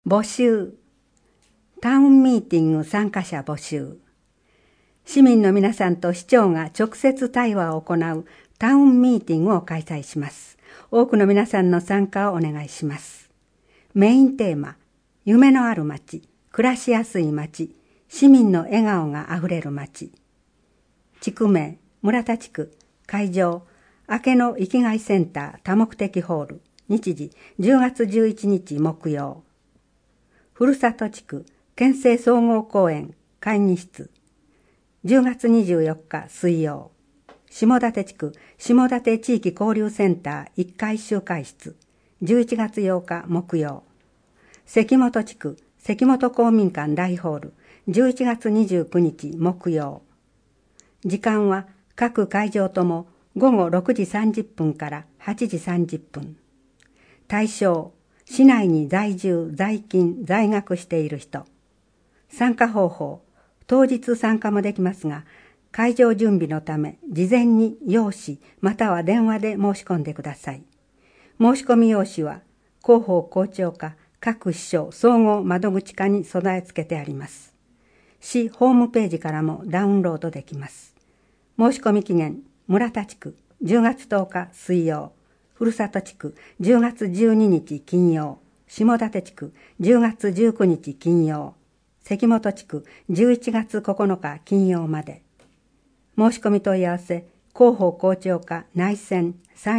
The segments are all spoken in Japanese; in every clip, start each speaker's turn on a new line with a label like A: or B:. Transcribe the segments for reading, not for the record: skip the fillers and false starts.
A: 募集。タウンミーティング参加者募集。市民の皆さんと市長が直接対話を行うタウンミーティングを開催します。多くの皆さんの参加をお願いします。メインテーマ、夢のある街、暮らしやすい街、市民の笑顔があふれる街。地区名、村田地区、会場、明けの生きがいセンター多目的ホール、日時10月11日木曜。ふるさと地区、県政総合公園会議室、10月24日水曜。下館地区、下館地域交流センター1階集会室、11月8日木曜。関本地区、関本公民館大ホール、11月29日木曜。時間は各会場とも午後6時30分から8時30分。対象、市内に在住、在勤、在学している人。参加方法、当日参加もできますが、会場準備のため、事前に用紙または電話で申し込んでください。申し込み用紙は、広報校長課、各市省総合窓口課に備え付けてあります。市ホームページからもダウンロードできます。申し込み期限、村田地区、10月10日水曜。ふるさと地区、10月12日金曜。下館地区、10月19日金曜。関本地区、11月9日金曜まで。申し込み問い合わせ、広報校長課内線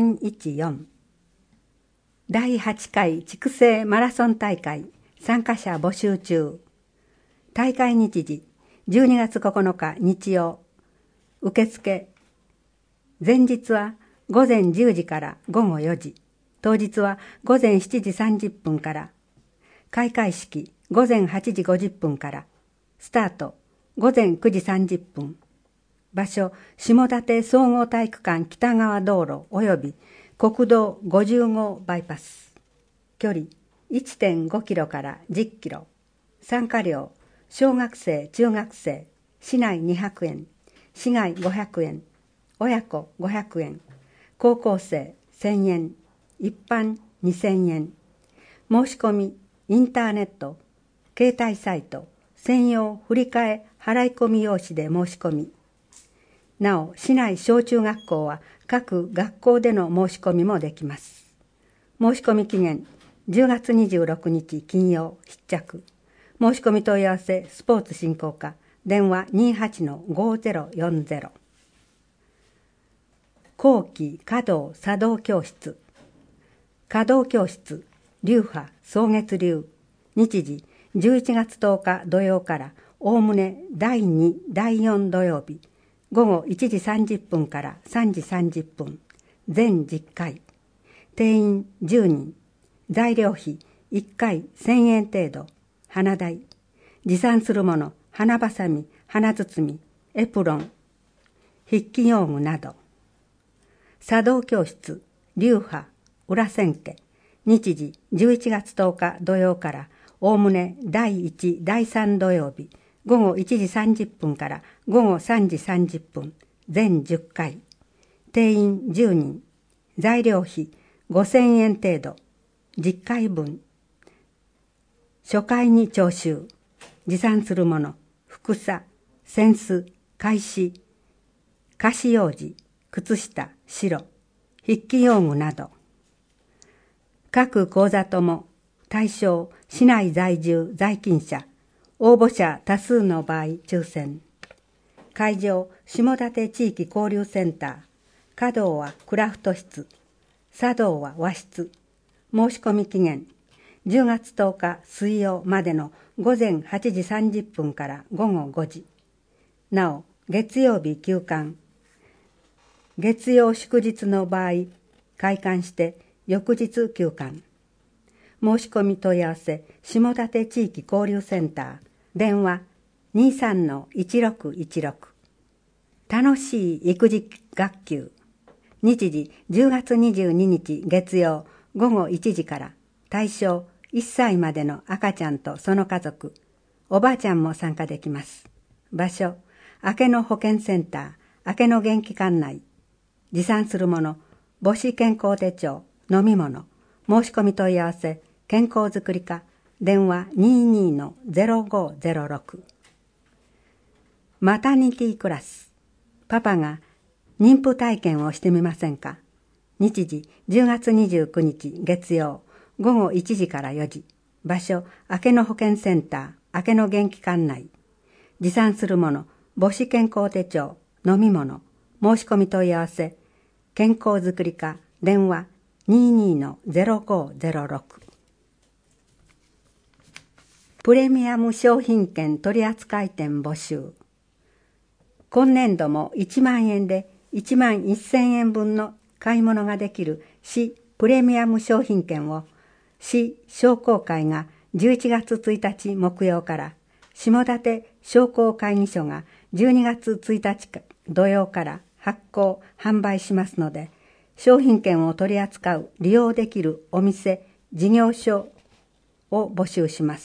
A: 314。第8回地区制マラソン大会参加者募集中。大会日時、12月9日日曜。受付。前日は午前10時から午後4時。当日は午前7時30分から。開会式午前8時50分から。スタート午前9時30分。場所、下館総合体育館北側道路及び国道50号バイパス。距離 1.5 キロから10キロ。参加料、小学生、中学生、市内200円、市外500円、親子500円、高校生1000円、一般2000円。申し込み、インターネット、携帯サイト、専用振替払い込み用紙で申し込み。なお、市内小中学校は各学校での申し込みもできます。申し込み期限、10月26日金曜必着。申し込み問い合わせ、スポーツ振興課、電話 28-5040。後期華道茶道教室。華道教室、流派、草月流。日時、11月10日土曜から、おおむね第2、第4土曜日。午後1時30分から3時30分。全10回。定員10人。材料費1回1000円程度。花代。持参するもの、花ばさみ、花包み、エプロン、筆記用具など。茶道教室、流派、裏千家。日時11月10日土曜から、おおむね第1、第3土曜日。午後1時30分から午後3時30分。全10回。定員10人。材料費5000円程度。10回分。初回に徴収。持参するもの、服紗、扇子、懐紙、菓子用紙、靴下、白、筆記用具など。各講座とも対象、市内在住、在勤者、応募者多数の場合抽選。会場、下館地域交流センター。華道はクラフト室。茶道は和室。申し込み期限、10月10日水曜までの午前8時30分から午後5時。なお、月曜日休館。月曜祝日の場合、開館して翌日休館。申し込み問い合わせ、下館地域交流センター。電話 23-1616。楽しい育児学級。日時10月22日月曜午後1時から。対象1歳までの赤ちゃんとその家族。おばあちゃんも参加できます。場所、明けの保健センター、明けの元気館内。持参するもの、母子健康手帳、飲み物。申し込み問い合わせ、健康づくり課、 電話 22-0506。マタニティクラス。パパが妊婦体験をしてみませんか。日時10月29日月曜午後1時から4時。場所明野保健センター明野元気館内。持参するもの母子健康手帳、飲み物、申し込み問い合わせ健康づくり課電話 22-0506。プレミアム商品券取扱店募集。今年度も1万円で1万1000円分の買い物ができる市プレミアム商品券を市商工会が11月1日木曜から下館商工会議所が12月1日土曜から発行販売しますので、商品券を取り扱う利用できるお店事業所を募集します。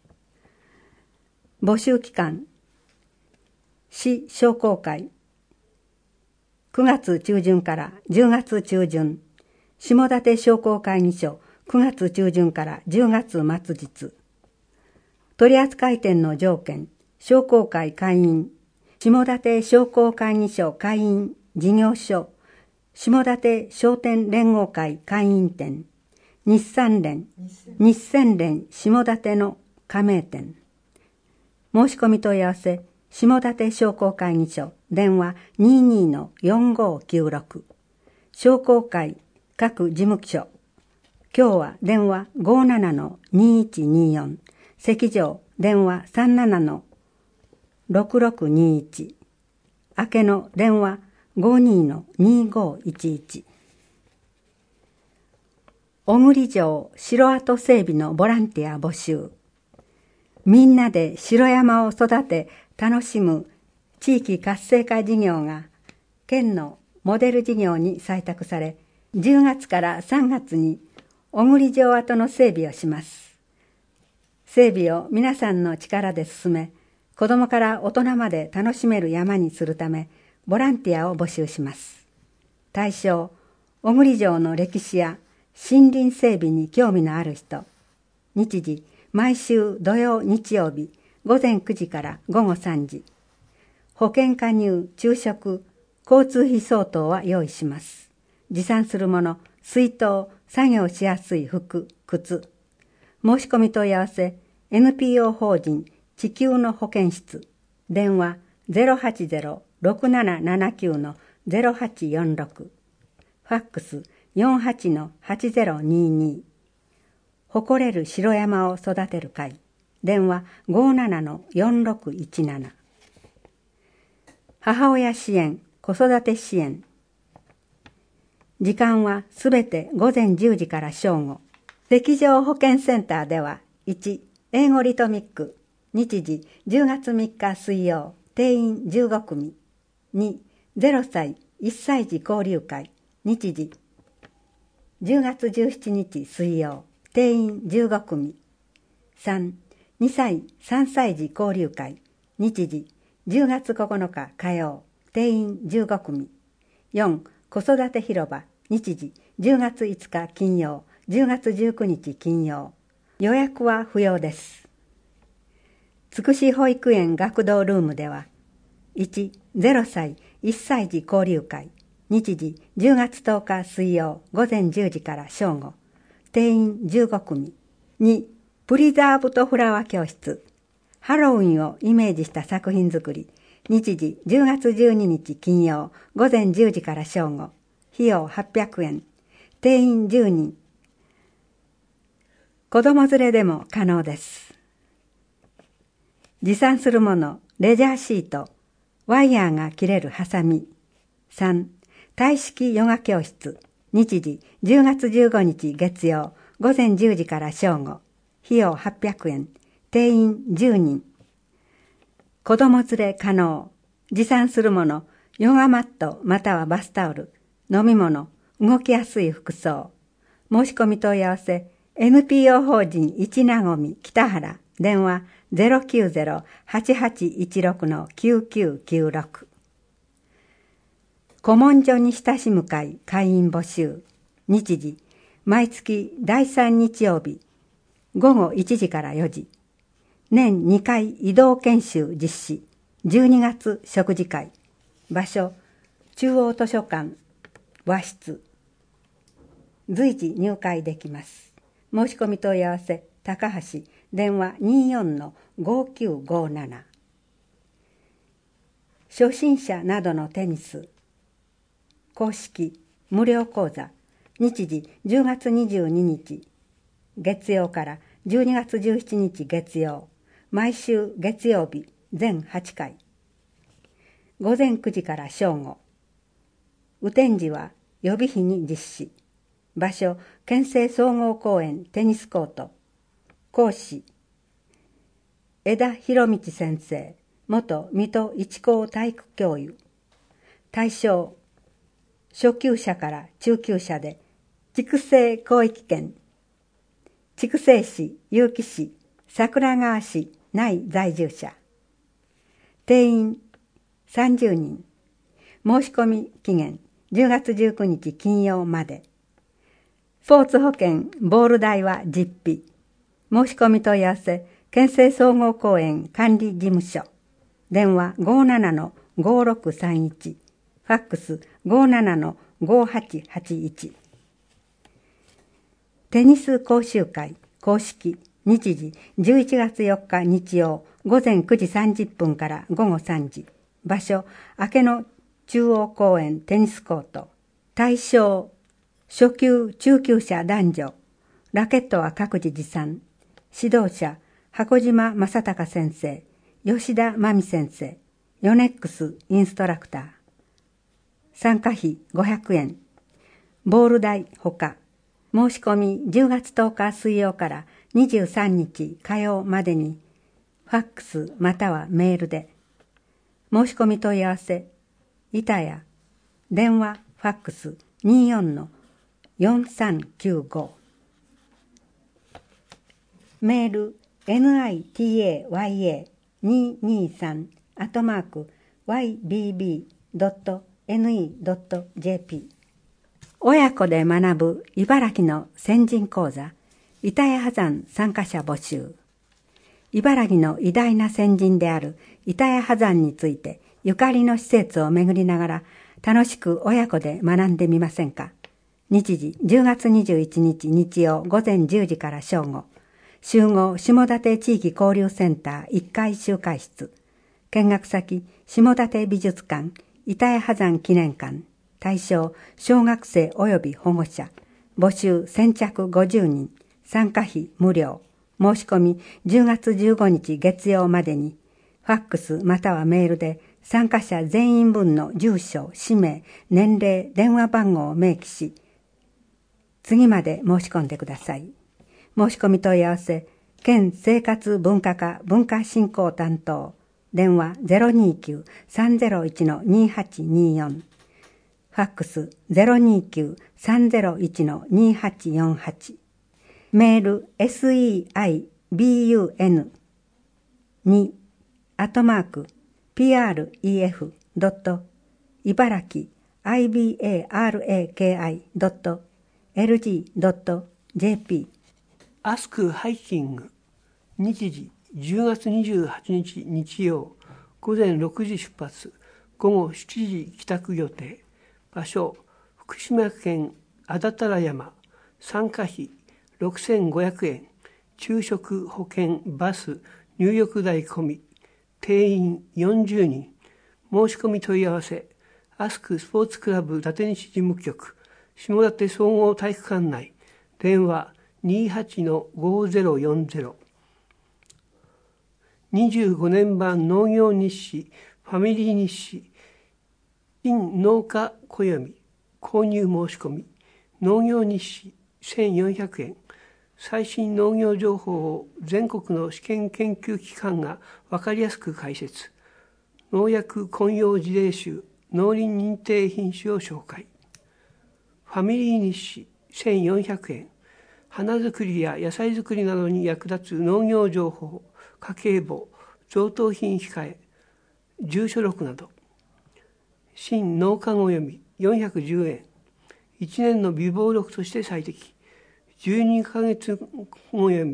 A: 募集期間市商工会9月中旬から10月中旬、下館商工会議所9月中旬から10月末日。取扱店の条件、商工会会員、下館商工会議所会員事業所、下館商店連合会会員店、日産連下館の加盟店。申し込み問い合わせ、下館商工会議所電話 22-4596。商工会各事務所。今日は電話 57-2124。席上電話 37-6621。明けの電話 52-2511。小栗城城跡整備のボランティア募集。みんなで城山を育て楽しむ地域活性化事業が県のモデル事業に採択され、10月から3月に小栗城跡の整備をします。整備を皆さんの力で進め、子どもから大人まで楽しめる山にするため、ボランティアを募集します。対象、小栗城の歴史や森林整備に興味のある人。日時、毎週土曜日曜日午前9時から午後3時。保険加入、昼食、交通費相当は用意します。持参するもの、水筒、作業しやすい服、靴。申し込み問い合わせ、NPO 法人地球の保健室。電話 080-6779-0846。ファックス 48-8022。誇れる城山を育てる会。電話 57-4617。母親支援、子育て支援。時間はすべて午前10時から正午。石上保健センターでは、1、英語リトミック。日時10月3日水曜。定員15組。2、0歳、1歳児交流会。日時10月17日水曜。定員15組。3、2歳、3歳児交流会。日時10月9日火曜。定員15組。4、子育て広場。日時10月5日金曜。10月19日金曜。予約は不要です。つくし保育園学童ルームでは、1、0歳、1歳児交流会。日時10月10日水曜。午前10時から正午。定員15組。2、プリザーブトフラワー教室。ハロウィンをイメージした作品作り。日時10月12日金曜。午前10時から正午。費用800円。定員10人。子供連れでも可能です。持参するもの、レジャーシート、ワイヤーが切れるハサミ。3、タイ式ヨガ教室。日時10月15日月曜。午前10時から正午。費用800円。定員10人。子供連れ可能。持参するもの、ヨガマットまたはバスタオル、飲み物、動きやすい服装。申し込み問い合わせ、NPO 法人一なごみ北原。電話 090-8816-9996。古文書に親しむ会員募集。日時、毎月第3日曜日。 午後1時から4時。年2回移動研修実施。12月食事会。場所、中央図書館、和室。随時入会できます。申し込み問い合わせ、高橋、電話 24-5957。初心者などのテニス。公式、無料講座。日時10月22日、月曜から12月17日月曜。毎週月曜日、全8回。午前9時から正午。雨天時は予備日に実施。場所、県政総合公園テニスコート。講師、枝博道先生、元水戸一高体育教諭。対象、初級者から中級者で、筑西広域圏、筑西市、結城市、桜川市内在住者。定員30人。申し込み期限10月19日金曜まで。スポーツ保険、ボール代は実費。申し込み問い合わせ、県政総合公園管理事務所。電話 57-5631。ファックス 57-5881。テニス講習会公式。日時11月4日日曜午前9時30分から午後3時。場所、明野中央公園テニスコート。対象、初級・中級者男女。ラケットは各自持参。指導者、箱島正隆先生、吉田真美先生、ヨネックスインストラクター。参加費500円。ボール代ほか。申し込み10月10日水曜から23日火曜までに、ファックスまたはメールで。申し込み問い合わせ、板谷、電話、ファックス 24-4395。メール、nitaya223@ybb.ne.jp。親子で学ぶ茨城の先人講座、板谷波山参加者募集。茨城の偉大な先人である板谷波山についてゆかりの施設を巡りながら楽しく親子で学んでみませんか。日時10月21日日曜午前10時から正午。集合下館地域交流センター1階集会室。見学先下館美術館、板谷波山記念館。対象小学生及び保護者。募集先着50人。参加費無料。申し込み10月15日月曜までに。ファックスまたはメールで参加者全員分の住所、氏名、年齢、電話番号を明記し、次まで申し込んでください。申し込み問い合わせ、県生活文化課文化振興担当、電話 029-301-2824、ファックス 029-301-2848、メール seibun@pref.ibaraki.lg.jp。
B: アスクハイキング。日時10月28日日曜午前6時出発、午後7時帰宅予定。場所、福島県安達太良山。参加費6500円。昼食、保険、バス、入浴代込み。定員40人。申し込み問い合わせ、アスクスポーツクラブ伊達西事務局、下館総合体育館内。電話28-5040。25年版農業日誌、ファミリー日誌、新農家暦、購入申し込み、農業日誌1400円。最新農業情報を全国の試験研究機関が分かりやすく解説。農薬混用事例集、農林認定品種を紹介。ファミリー日誌1400円。花作りや野菜作りなどに役立つ農業情報、家計簿、贈答品控え、住所録など。新農家語読み410円。1年の備忘録として最適。12ヶ月語読み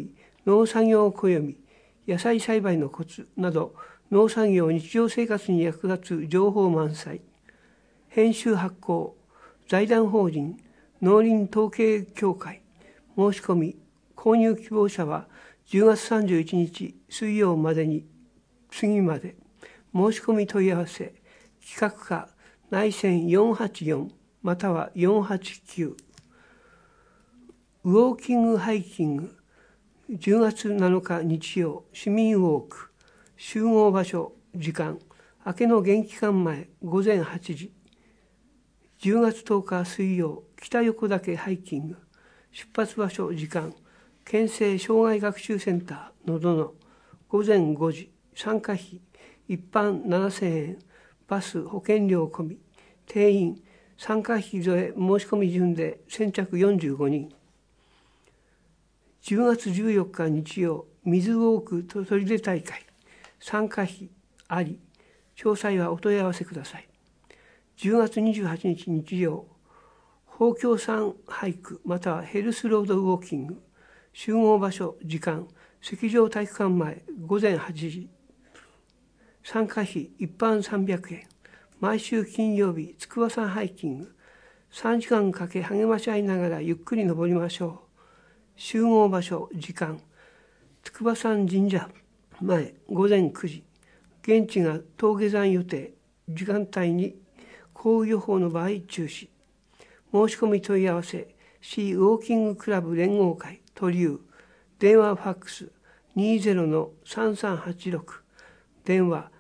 B: 農作業暦、野菜栽培のコツなど、農作業日常生活に役立つ情報満載。編集発行、財団法人農林統計協会。申し込み、購入希望者は10月31日水曜までに過ぎまで。申し込み問い合わせ、企画課内線484または489。ウォーキングハイキング、10月7日日曜、市民ウォーク、集合場所、時間、明けの元気館前、午前8時。10月10日水曜、北横岳ハイキング、出発場所、時間、県政障害学習センター、のどの、午前5時。参加費、一般7000円、バス保険料込み、定員、参加費添え申し込み順で先着45人。10月14日日曜、水ウォークと取手大会、参加費あり、詳細はお問い合わせください。10月28日日曜、宝京山ハイクまたはヘルスロードウォーキング、集合場所、時間、石上体育館前、午前8時。参加費一般300円。毎週金曜日、筑波山ハイキング。3時間かけ励まし合いながらゆっくり登りましょう。集合場所、時間。筑波山神社前、午前9時。現地が峠山予定。時間帯に降雨予報の場合中止。申し込み問い合わせ、市ウォーキングクラブ連合会、都留。電話ファックス 20-3386。電話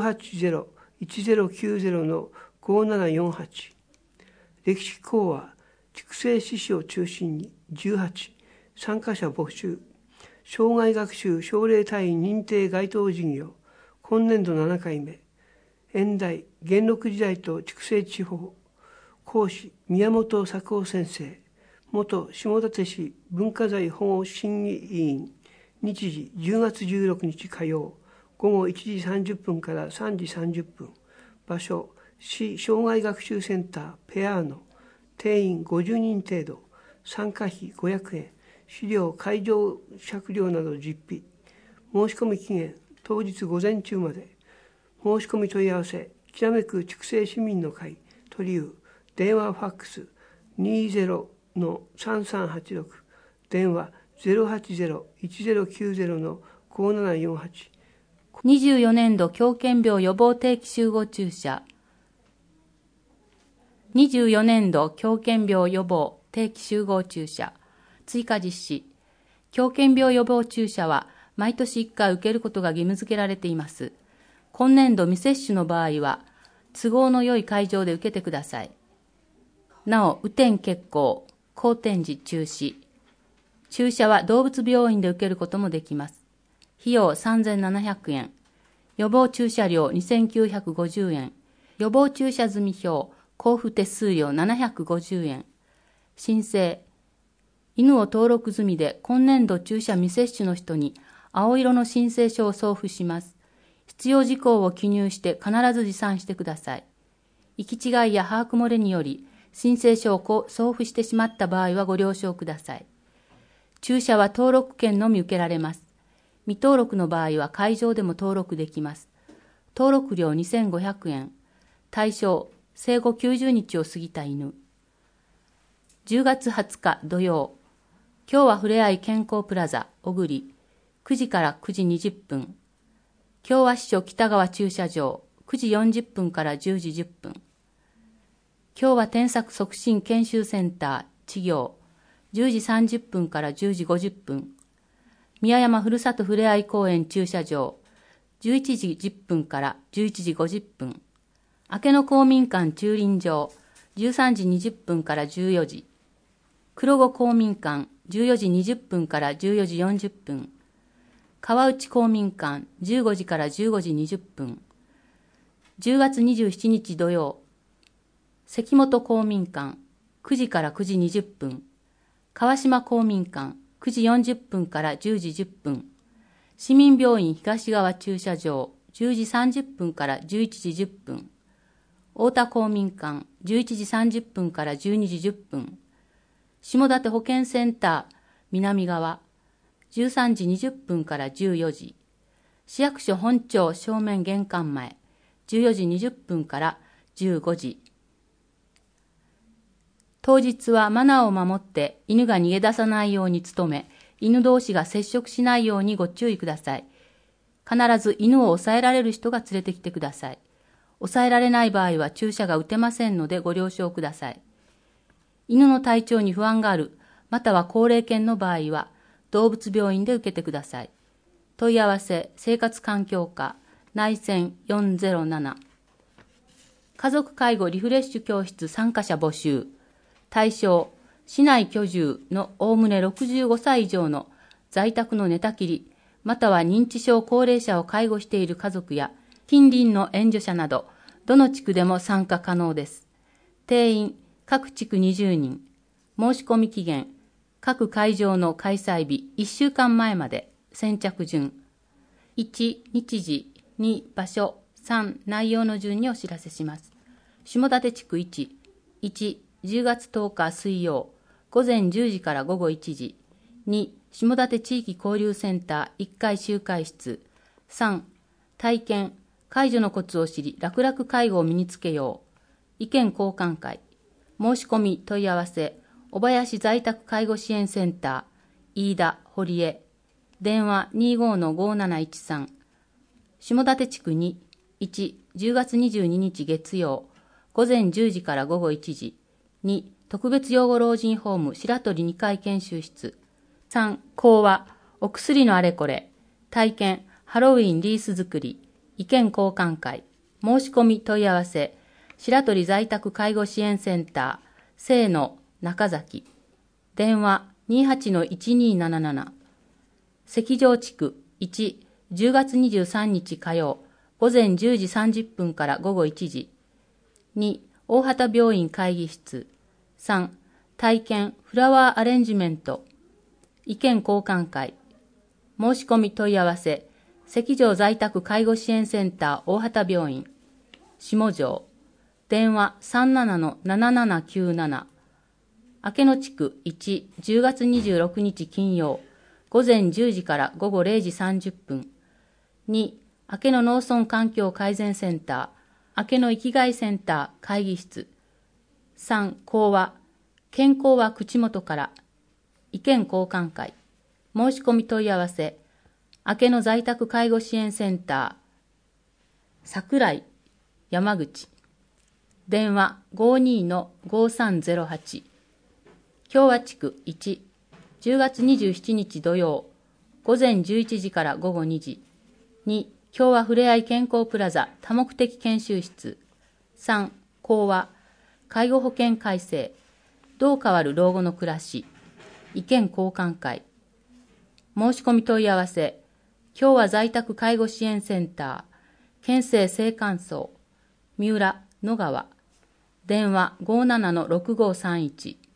B: 080-1090-5748。歴史講話、畜生獅子を中心に18。参加者募集。障害学習奨励隊員認定該当事業。今年度7回目。演題、元禄時代と畜生地方。講師、宮本作夫先生。元下館市文化財保護審議委員。日時10月16日火曜。午後1時30分から3時30分。場所、市障害学習センターペアーノ。定員50人程度。参加費500円。資料、会場借料など実費。申し込み期限、当日午前中まで。申し込み問い合わせ、きらめく畜生市民の会、都留。電話ファックス 20-3386。電話 080-1090-5748。
C: 24年度狂犬病予防定期集合注射。24年度狂犬病予防定期集合注射。追加実施。狂犬病予防注射は毎年1回受けることが義務付けられています。今年度未接種の場合は、都合の良い会場で受けてください。なお、雨天決行、好天時中止。注射は動物病院で受けることもできます。費用3700円。予防注射料2950円。予防注射済票、交付手数料750円。申請。犬を登録済みで今年度注射未接種の人に青色の申請書を送付します。必要事項を記入して必ず持参してください。行き違いや把握漏れにより申請書を送付してしまった場合はご了承ください。注射は登録券のみ受けられます。未登録の場合は会場でも登録できます。登録料2500円。対象、生後90日を過ぎた犬。10月20日土曜。今日はふれあい健康プラザ、小栗。9時から9時20分。今日は支所北川駐車場、9時40分から10時10分。今日は添削促進研修センター、地業、10時30分から10時50分。宮山ふるさとふれあい公園駐車場、11時10分から11時50分。明けの公民館駐輪場、13時20分から14時。黒子公民館、14時20分から14時40分。川内公民館、15時から15時20分。10月27日土曜。関本公民館、9時から9時20分。川島公民館、9時40分から10時10分。市民病院東側駐車場、10時30分から11時10分。太田公民館、11時30分から12時10分。下館保健センター、南側、 13時20分から14時。市役所本庁正面玄関前、14時20分から15時。当日はマナーを守って犬が逃げ出さないように努め、犬同士が接触しないようにご注意ください。必ず犬を抑えられる人が連れてきてください。抑えられない場合は注射が打てませんのでご了承ください。犬の体調に不安がある、または高齢犬の場合は動物病院で受けてください。問い合わせ、生活環境課、内線407。家族介護リフレッシュ教室参加者募集。対象、市内居住のおおむね65歳以上の在宅の寝たきり、または認知症高齢者を介護している家族や近隣の援助者など、どの地区でも参加可能です。定員、各地区20人。申し込み期限、各会場の開催日1週間前まで。先着順。1、日時、2、場所、3、内容の順にお知らせします。下館地区1、10月10日水曜、午前10時から午後1時。2、下館地域交流センター1階集会室。3、体験、介助のコツを知り、楽々介護を身につけよう。意見交換会。申し込み問い合わせ、小林在宅介護支援センター、飯田、堀江。電話 25-5713。下館地区2、10月22日月曜、午前10時から午後1時。2、特別養護老人ホーム白鳥2階研修室。3、講話、お薬のあれこれ。体験、ハロウィンリース作り。意見交換会。申し込み問い合わせ、白鳥在宅介護支援センター、清野、中崎。電話 28-1277。関城地区1、10月23日火曜、午前10時30分から午後1時。2、大畑病院会議室。3、体験フラワーアレンジメント。意見交換会。申し込み問い合わせ、関城在宅介護支援センター大畑病院。下城。電話 37-7797。明野地区1、10月26日金曜、午前10時から午後0時30分。2、明野農村環境改善センター、明野生きがいセンター会議室。3、講話、健康は口元から。意見交換会。申し込み問い合わせ、明野在宅介護支援センター、桜井、山口。電話 52-5308。共和地区1、10月27日土曜、午前11時から午後2時。2、共和ふれあい健康プラザ多目的研修室。3、講話、介護保険改正、どう変わる老後の暮らし。意見交換会。申し込み問い合わせ、共和在宅介護支援センター、県政青函荘、三浦、野川。電話 57-6531。